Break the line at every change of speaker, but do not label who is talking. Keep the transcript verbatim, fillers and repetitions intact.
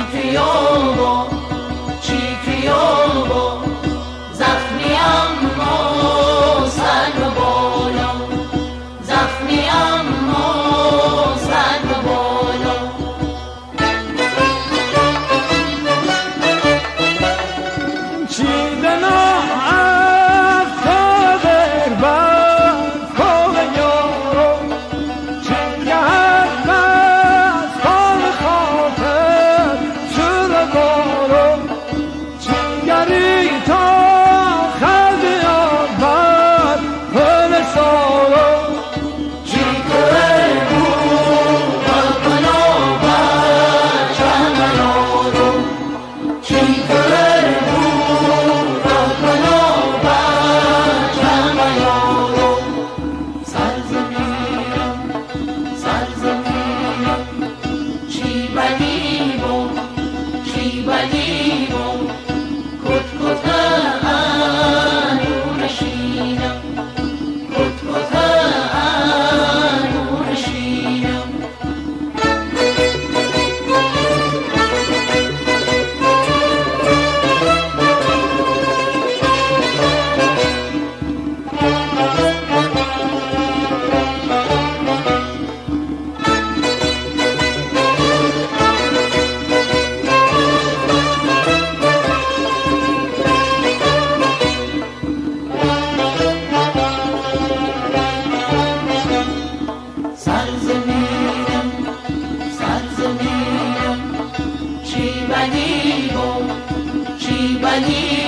پیابا چی پیابا زخمی اما سر و بالا زخمی اما سر و بالا
چیدنا از تاغر بر کوه یارو چنگه هست از کام خاطر شور بارو چنگری تا خلقی آبر پل سارو
چی که بود بلبلا بر چهم یارو چی که بود بلبلا بر چهم یارو سرزمینم سرزمینم چی بدی بود چی بدی بود کت کت انورشینم کت کت انورشینم سرزمینم سرزمینم چی بدی بود چی بدی